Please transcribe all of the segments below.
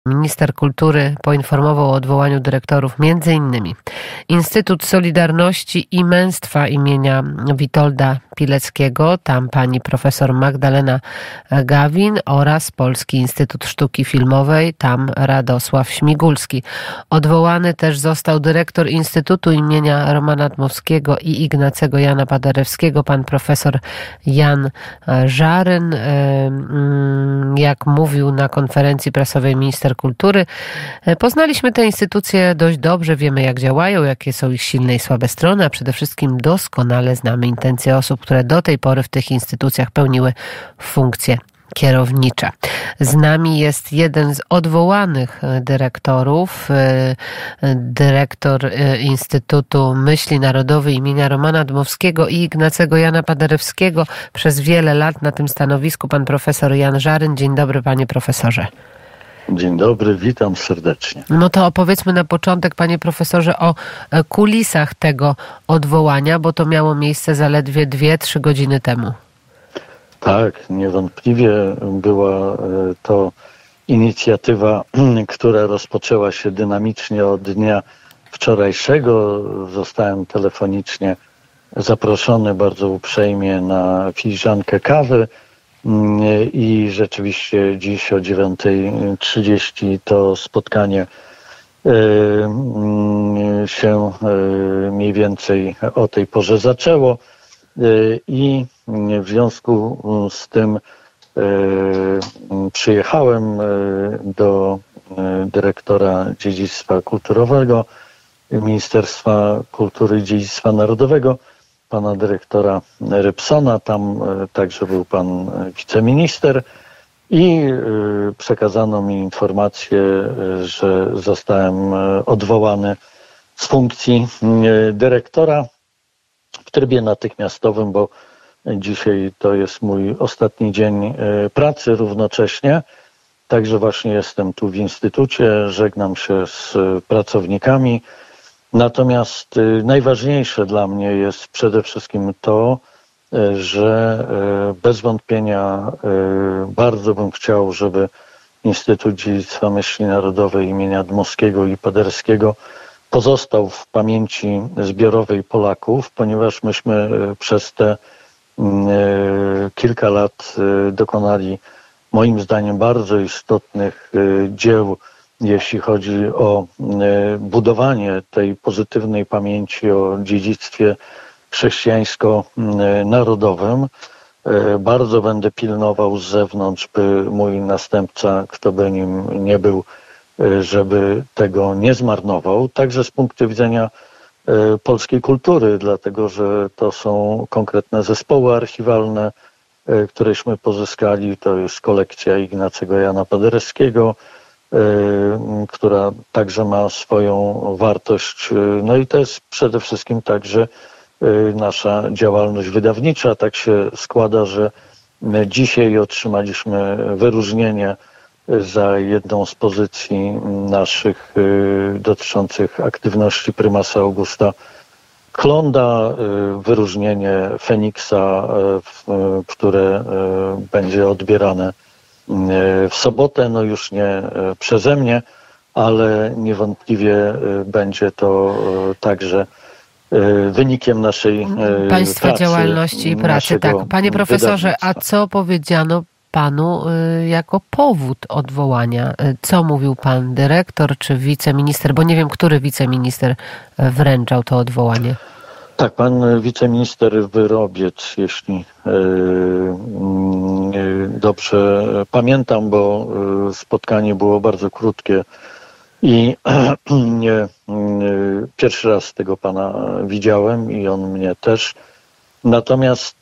Minister kultury poinformował o odwołaniu dyrektorów m.in. Instytut Solidarności i Męstwa imienia Witolda Pileckiego, tam pani profesor Magdalena Gawin, oraz Polski Instytut Sztuki Filmowej, tam Radosław Śmigulski. Odwołany też został dyrektor Instytutu imienia Romana Dmowskiego i Ignacego Jana Paderewskiego, pan profesor Jan Żaryn. Jak mówił na konferencji prasowej minister kultury, poznaliśmy te instytucje dość dobrze, wiemy jak działają, jakie są ich silne i słabe strony, a przede wszystkim doskonale znamy intencje osób, które do tej pory w tych instytucjach pełniły funkcje kierownicze. Z nami jest jeden z odwołanych dyrektorów, dyrektor Instytutu Myśli Narodowej imienia Romana Dmowskiego i Ignacego Jana Paderewskiego. Przez wiele lat na tym stanowisku pan profesor Jan Żaryn. Dzień dobry, panie profesorze. Dzień dobry, witam serdecznie. No to opowiedzmy na początek, panie profesorze, o kulisach tego odwołania, bo to miało miejsce zaledwie 2-3 godziny temu. Tak, niewątpliwie była to inicjatywa, która rozpoczęła się dynamicznie od dnia wczorajszego. Zostałem telefonicznie zaproszony bardzo uprzejmie na filiżankę kawy i rzeczywiście dziś o 9:30 to spotkanie się mniej więcej o tej porze zaczęło i w związku z tym przyjechałem do dyrektora Dziedzictwa Kulturowego Ministerstwa Kultury i Dziedzictwa Narodowego, pana dyrektora Rybsona. Tam także był pan wiceminister i przekazano mi informację, że zostałem odwołany z funkcji dyrektora w trybie natychmiastowym, bo dzisiaj to jest mój ostatni dzień pracy równocześnie. Także właśnie jestem tu w instytucie, żegnam się z pracownikami. Natomiast najważniejsze dla mnie jest przede wszystkim to, że bez wątpienia bardzo bym chciał, żeby Instytut Dziedzictwa Myśli Narodowej imienia Dmowskiego i Paderewskiego pozostał w pamięci zbiorowej Polaków, ponieważ myśmy przez te kilka lat dokonali moim zdaniem bardzo istotnych dzieł, jeśli chodzi o budowanie tej pozytywnej pamięci o dziedzictwie chrześcijańsko-narodowym. Bardzo będę pilnował z zewnątrz, by mój następca, kto by nim nie był, żeby tego nie zmarnował. Także z punktu widzenia polskiej kultury, dlatego że to są konkretne zespoły archiwalne, któreśmy pozyskali. To jest kolekcja Ignacego Jana Paderewskiego, która także ma swoją wartość. No i to jest przede wszystkim także nasza działalność wydawnicza. Tak się składa, że dzisiaj otrzymaliśmy wyróżnienie za jedną z pozycji naszych dotyczących aktywności prymasa Augusta Klonda, wyróżnienie Feniksa, które będzie odbierane w sobotę, no już nie przeze mnie, ale niewątpliwie będzie to także wynikiem naszej państwa pracy, działalności i pracy. Tak, panie profesorze, a co powiedziano panu jako powód odwołania? Co mówił pan dyrektor czy wiceminister? Bo nie wiem, który wiceminister wręczał to odwołanie. Tak, pan wiceminister Wyrobiec, jeśli dobrze pamiętam, bo spotkanie było bardzo krótkie i pierwszy raz tego pana widziałem i on mnie też. Natomiast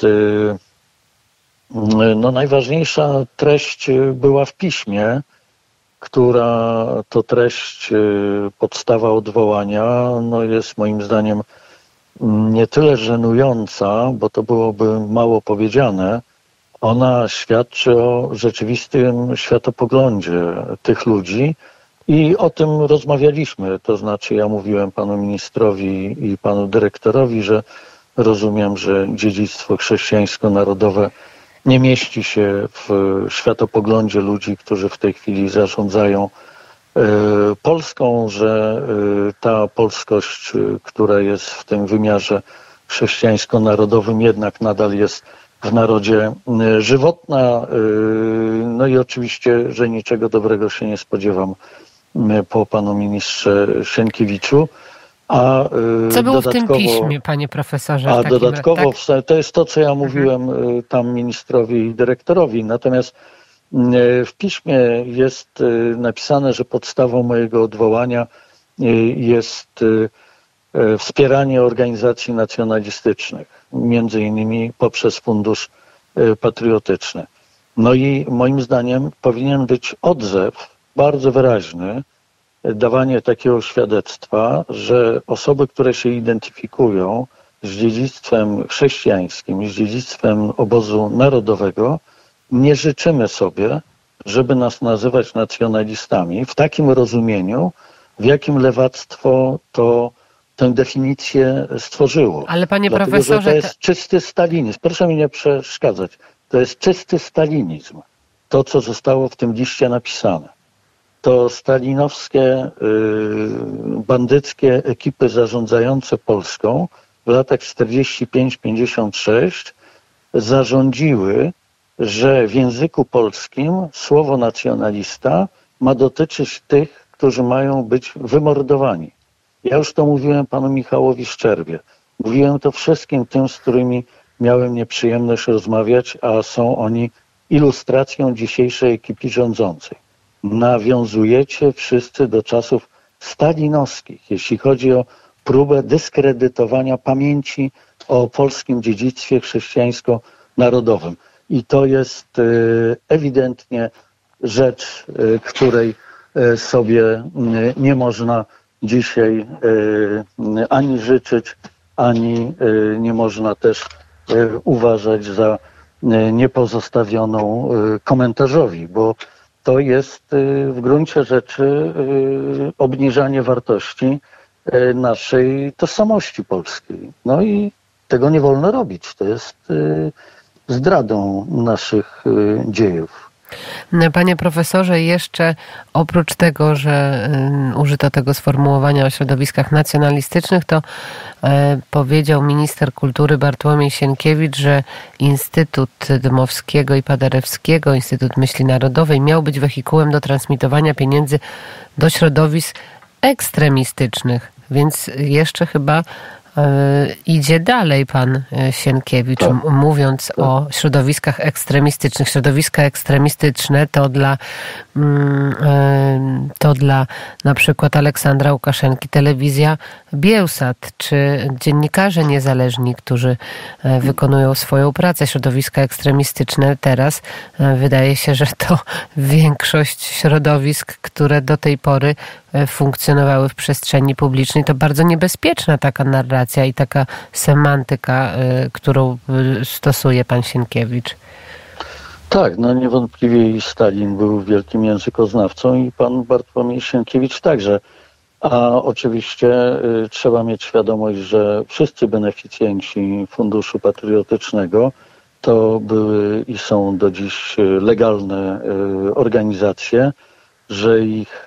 no, najważniejsza treść była w piśmie, która to treść, podstawa odwołania, no, jest moim zdaniem nie tyle żenująca, bo to byłoby mało powiedziane. Ona świadczy o rzeczywistym światopoglądzie tych ludzi i o tym rozmawialiśmy. To znaczy ja mówiłem panu ministrowi i panu dyrektorowi, że rozumiem, że dziedzictwo chrześcijańsko-narodowe nie mieści się w światopoglądzie ludzi, którzy w tej chwili zarządzają Polską, że ta polskość, która jest w tym wymiarze chrześcijańsko-narodowym, jednak nadal jest w narodzie żywotna. No i oczywiście, że niczego dobrego się nie spodziewam po panu ministrze Sienkiewiczu. Co było w tym piśmie, panie profesorze? A dodatkowo, tak? To jest to, co ja mówiłem tam ministrowi i dyrektorowi. Natomiast w piśmie jest napisane, że podstawą mojego odwołania jest wspieranie organizacji nacjonalistycznych, między innymi poprzez Fundusz Patriotyczny. No i moim zdaniem powinien być odzew bardzo wyraźny, dawanie takiego świadectwa, że osoby, które się identyfikują z dziedzictwem chrześcijańskim, z dziedzictwem obozu narodowego, nie życzymy sobie, żeby nas nazywać nacjonalistami w takim rozumieniu, w jakim lewactwo tę definicję stworzyło. Ale panie Dlatego, profesorze... że to jest czysty stalinizm. Proszę mi nie przeszkadzać. To jest czysty stalinizm. To, co zostało w tym liście napisane. To stalinowskie, bandyckie ekipy zarządzające Polską w latach 45-56 zarządziły, że w języku polskim słowo nacjonalista ma dotyczyć tych, którzy mają być wymordowani. Ja już to mówiłem panu Michałowi Szczerbie. Mówiłem to wszystkim tym, z którymi miałem nieprzyjemność rozmawiać, a są oni ilustracją dzisiejszej ekipy rządzącej. Nawiązujecie wszyscy do czasów stalinowskich, jeśli chodzi o próbę dyskredytowania pamięci o polskim dziedzictwie chrześcijańsko-narodowym. I to jest ewidentnie rzecz, której sobie nie można dzisiaj ani życzyć, ani nie można też uważać za niepozostawioną komentarzowi, bo to jest w gruncie rzeczy obniżanie wartości naszej tożsamości polskiej. No i tego nie wolno robić. To jest zdradą naszych dziejów. Panie profesorze, jeszcze oprócz tego, że użyto tego sformułowania o środowiskach nacjonalistycznych, to powiedział minister kultury Bartłomiej Sienkiewicz, że Instytut Dmowskiego i Paderewskiego, Instytut Myśli Narodowej miał być wehikułem do transmitowania pieniędzy do środowisk ekstremistycznych, więc jeszcze chyba idzie dalej pan Sienkiewicz, mówiąc o środowiskach ekstremistycznych. Środowiska ekstremistyczne to dla na przykład Aleksandra Łukaszenki telewizja Biełsat, czy dziennikarze niezależni, którzy wykonują swoją pracę. Środowiska ekstremistyczne teraz wydaje się, że to większość środowisk, które do tej pory funkcjonowały w przestrzeni publicznej. To bardzo niebezpieczna taka narracja i taka semantyka, którą stosuje pan Sienkiewicz. Tak, no niewątpliwie i Stalin był wielkim językoznawcą i pan Bartłomiej Sienkiewicz także. A oczywiście trzeba mieć świadomość, że wszyscy beneficjenci Funduszu Patriotycznego to były i są do dziś legalne organizacje, że ich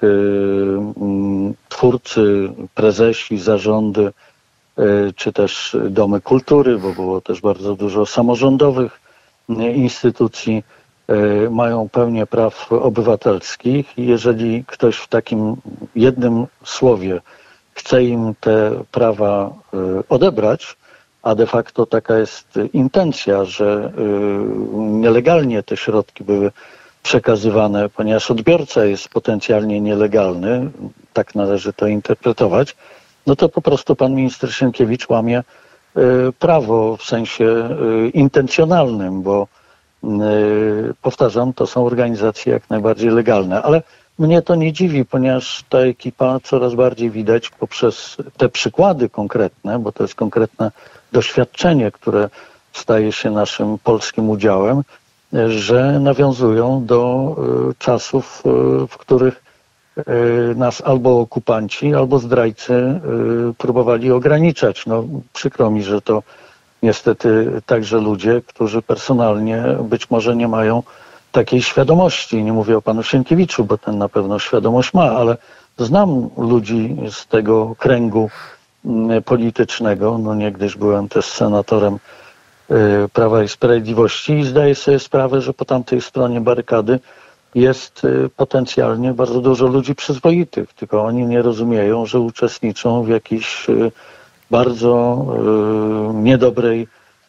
twórcy, prezesi, zarządy, czy też domy kultury, bo było też bardzo dużo samorządowych instytucji, mają pełnię praw obywatelskich i jeżeli ktoś w takim jednym słowie chce im te prawa odebrać, a de facto taka jest intencja, że nielegalnie te środki były przekazywane, ponieważ odbiorca jest potencjalnie nielegalny, tak należy to interpretować, no to po prostu pan minister Sienkiewicz łamie prawo w sensie intencjonalnym, bo powtarzam, to są organizacje jak najbardziej legalne, ale mnie to nie dziwi, ponieważ ta ekipa coraz bardziej widać poprzez te przykłady konkretne, bo to jest konkretne doświadczenie, które staje się naszym polskim udziałem, że nawiązują do czasów, w których nas albo okupanci, albo zdrajcy próbowali ograniczać. No, przykro mi, że to niestety także ludzie, którzy personalnie być może nie mają takiej świadomości. Nie mówię o panu Sienkiewiczu, bo ten na pewno świadomość ma, ale znam ludzi z tego kręgu politycznego. No niegdyś byłem też senatorem Prawa i Sprawiedliwości i zdaję sobie sprawę, że po tamtej stronie barykady jest potencjalnie bardzo dużo ludzi przyzwoitych, tylko oni nie rozumieją, że uczestniczą w jakiejś bardzo niedobrej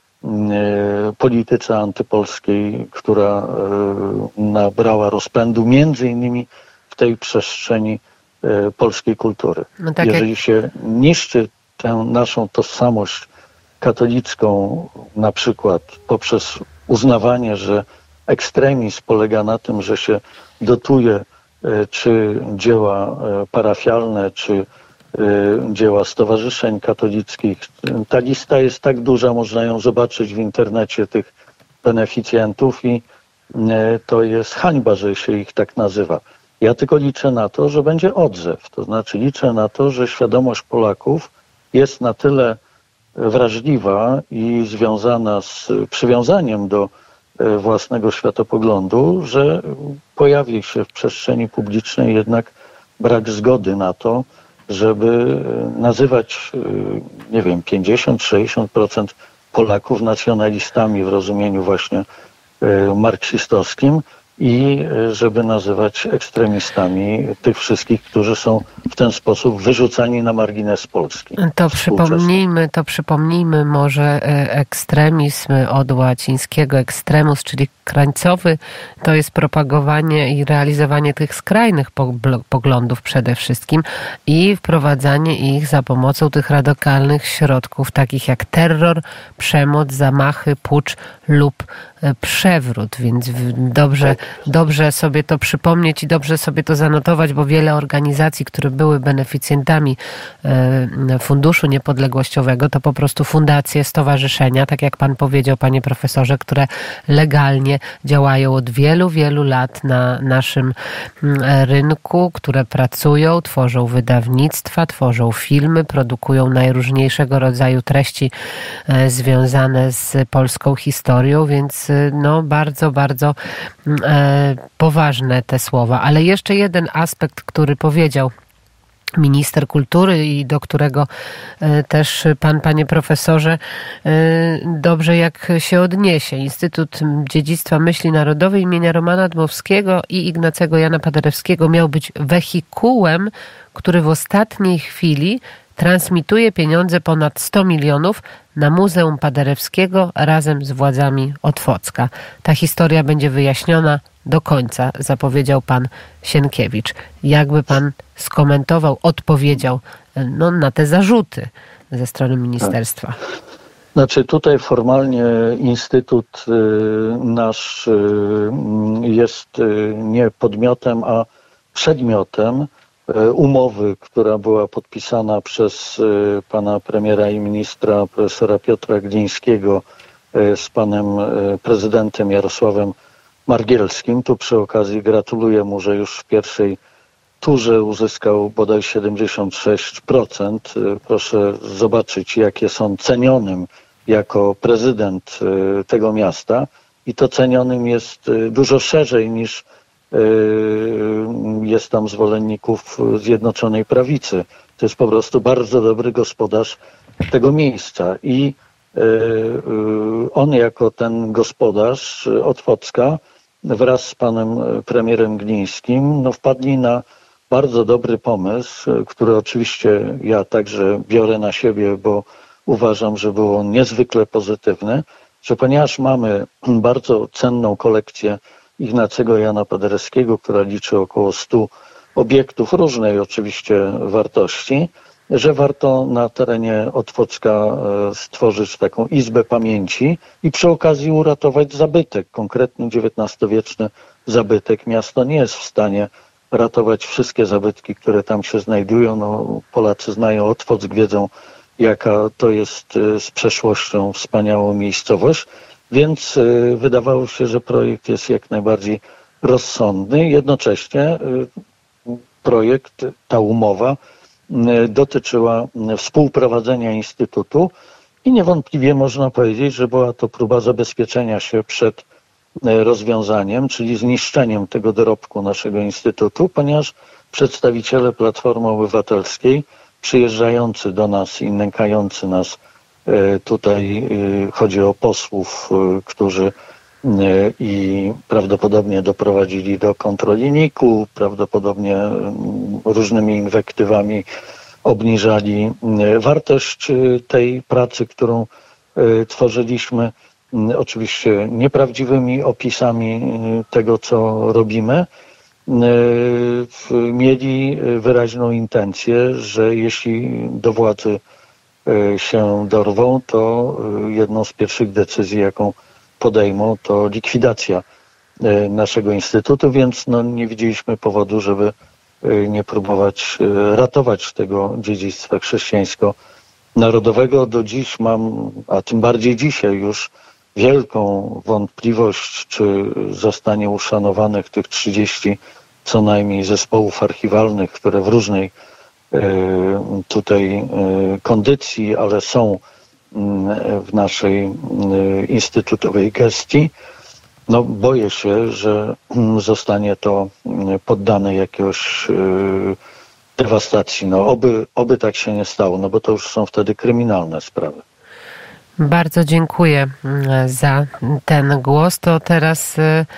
polityce antypolskiej, która nabrała rozpędu między innymi w tej przestrzeni polskiej kultury. No tak. Jeżeli się niszczy tę naszą tożsamość katolicką, na przykład poprzez uznawanie, że ekstremizm polega na tym, że się dotuje czy dzieła parafialne, czy dzieła stowarzyszeń katolickich. Ta lista jest tak duża, można ją zobaczyć w internecie, tych beneficjentów, i to jest hańba, że się ich tak nazywa. Ja tylko liczę na to, że będzie odzew. To znaczy liczę na to, że świadomość Polaków jest na tyle wrażliwa i związana z przywiązaniem do własnego światopoglądu, że pojawi się w przestrzeni publicznej jednak brak zgody na to, żeby nazywać, nie wiem, 50-60% Polaków nacjonalistami w rozumieniu właśnie marksistowskim i żeby nazywać ekstremistami tych wszystkich, którzy są w ten sposób wyrzucani na margines Polski. To przypomnijmy może ekstremizm od łacińskiego extremus, czyli krańcowy, to jest propagowanie i realizowanie tych skrajnych poglądów przede wszystkim i wprowadzanie ich za pomocą tych radykalnych środków, takich jak terror, przemoc, zamachy, pucz lub przewrót, więc dobrze sobie to przypomnieć i dobrze sobie to zanotować, bo wiele organizacji, które były beneficjentami Funduszu Niepodległościowego, to po prostu fundacje, stowarzyszenia, tak jak pan powiedział, panie profesorze, które legalnie działają od wielu, wielu lat na naszym rynku, które pracują, tworzą wydawnictwa, tworzą filmy, produkują najróżniejszego rodzaju treści związane z polską historią, więc no bardzo, bardzo poważne te słowa. Ale jeszcze jeden aspekt, który powiedział minister kultury i do którego też pan, panie profesorze, dobrze jak się odniesie. Instytut Dziedzictwa Myśli Narodowej imienia Romana Dmowskiego i Ignacego Jana Paderewskiego miał być wehikułem, który w ostatniej chwili transmituje pieniądze ponad 100 milionów na Muzeum Paderewskiego razem z władzami Otwocka. Ta historia będzie wyjaśniona do końca, zapowiedział pan Sienkiewicz. Jakby pan skomentował, odpowiedział na te zarzuty ze strony ministerstwa? Znaczy tutaj formalnie Instytut nasz jest nie podmiotem, a przedmiotem umowy, która była podpisana przez pana premiera i ministra profesora Piotra Glińskiego z panem prezydentem Jarosławem Margielskim. Tu przy okazji gratuluję mu, że już w pierwszej turze uzyskał bodaj 76%. Proszę zobaczyć, jak jest on cenionym jako prezydent tego miasta, i to cenionym jest dużo szerzej niż jest tam zwolenników Zjednoczonej Prawicy. To jest po prostu bardzo dobry gospodarz tego miejsca i on jako ten gospodarz Otwocka wraz z panem premierem Glińskim wpadli na bardzo dobry pomysł, który oczywiście ja także biorę na siebie, bo uważam, że był on niezwykle pozytywny, że ponieważ mamy bardzo cenną kolekcję Ignacego Jana Paderewskiego, która liczy około 100 obiektów różnej oczywiście wartości, że warto na terenie Otwocka stworzyć taką izbę pamięci i przy okazji uratować zabytek, konkretny XIX-wieczny zabytek. Miasto nie jest w stanie ratować wszystkie zabytki, które tam się znajdują. Polacy znają Otwock, wiedzą, jaka to jest z przeszłością wspaniałą miejscowość, więc wydawało się, że projekt jest jak najbardziej rozsądny. Jednocześnie projekt, ta umowa dotyczyła współprowadzenia Instytutu i niewątpliwie można powiedzieć, że była to próba zabezpieczenia się przed rozwiązaniem, czyli zniszczeniem tego dorobku naszego Instytutu, ponieważ przedstawiciele Platformy Obywatelskiej przyjeżdżający do nas i nękający nas tutaj, chodzi o posłów, którzy i prawdopodobnie doprowadzili do kontroli NIK-u, prawdopodobnie różnymi inwektywami obniżali wartość tej pracy, którą tworzyliśmy, oczywiście nieprawdziwymi opisami tego, co robimy. Mieli wyraźną intencję, że jeśli do władzy się dorwą, to jedną z pierwszych decyzji, jaką podejmą, to likwidacja naszego Instytutu, więc nie widzieliśmy powodu, żeby nie próbować ratować tego dziedzictwa chrześcijańsko-narodowego. Do dziś mam, a tym bardziej dzisiaj już, wielką wątpliwość, czy zostanie uszanowanych tych 30 co najmniej zespołów archiwalnych, które w różnej tutaj kondycji, ale są w naszej instytutowej gestii. Boję się, że zostanie to poddane jakiegoś dewastacji. Oby tak się nie stało, bo to już są wtedy kryminalne sprawy. Bardzo dziękuję za ten głos. To teraz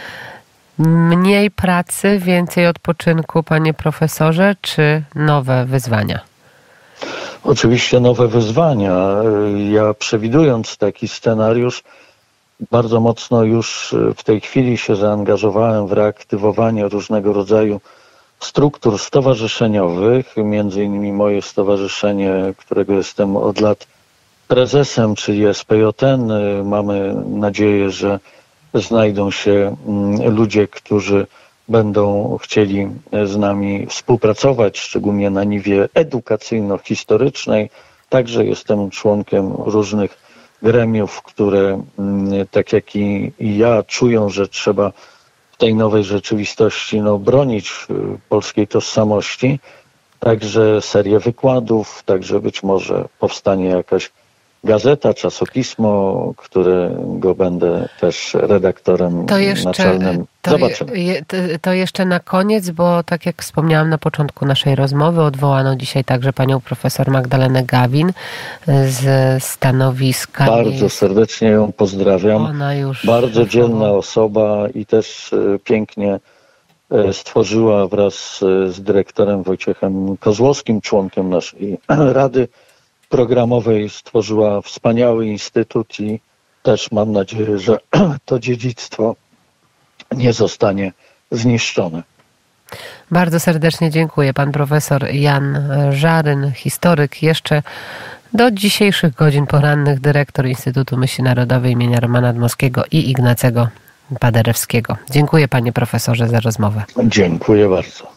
mniej pracy, więcej odpoczynku, panie profesorze, czy nowe wyzwania? Oczywiście nowe wyzwania. Ja przewidując taki scenariusz, bardzo mocno już w tej chwili się zaangażowałem w reaktywowanie różnego rodzaju struktur stowarzyszeniowych, między innymi moje stowarzyszenie, którego jestem od lat prezesem, czyli SPJN. Mamy nadzieję, że znajdą się ludzie, którzy będą chcieli z nami współpracować, szczególnie na niwie edukacyjno-historycznej. Także jestem członkiem różnych gremiów, które tak jak i ja czują, że trzeba w tej nowej rzeczywistości bronić polskiej tożsamości. Także serię wykładów, także być może powstanie jakaś gazeta, czasopismo, którego będę też redaktorem naczelnym. Zobaczymy. To jeszcze na koniec, bo tak jak wspomniałam na początku naszej rozmowy, odwołano dzisiaj także panią profesor Magdalenę Gawin z stanowiska. Bardzo serdecznie ją pozdrawiam. Ona już bardzo dzielna osoba i też pięknie stworzyła wraz z dyrektorem Wojciechem Kozłowskim, członkiem naszej Rady Programowej, stworzyła wspaniały instytut i też mam nadzieję, że to dziedzictwo nie zostanie zniszczone. Bardzo serdecznie dziękuję. Pan profesor Jan Żaryn, historyk, jeszcze do dzisiejszych godzin porannych dyrektor Instytutu Myśli Narodowej imienia Romana Dmowskiego i Ignacego Paderewskiego. Dziękuję panie profesorze za rozmowę. Dziękuję bardzo.